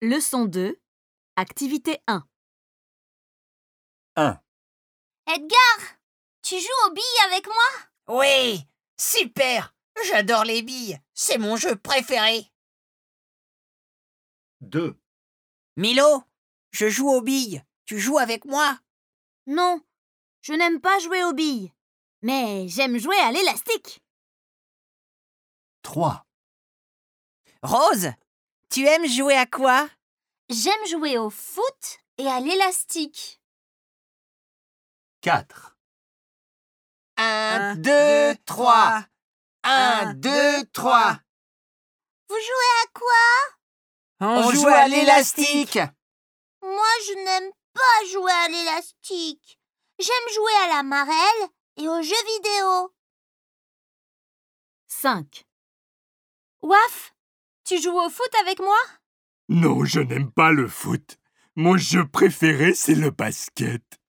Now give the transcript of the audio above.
Leçon 2, activité 1. 1. Edgar, tu joues aux billes avec moi? Oui, super! J'adore les billes, c'est mon jeu préféré. 2. Milo, je joue aux billes, tu joues avec moi? Non, je n'aime pas jouer aux billes, mais j'aime jouer à l'élastique. 3. Rose, tu aimes jouer à quoi? J'aime jouer au foot et à l'élastique. 4. 1, 2, 3. 1, 2, 3. Vous jouez à quoi? On joue à l'élastique. Moi, je n'aime pas jouer à l'élastique. J'aime jouer à la marelle et aux jeux vidéo. 5. Waf, tu joues au foot avec moi? Non, je n'aime pas le foot. Mon jeu préféré, c'est le basket.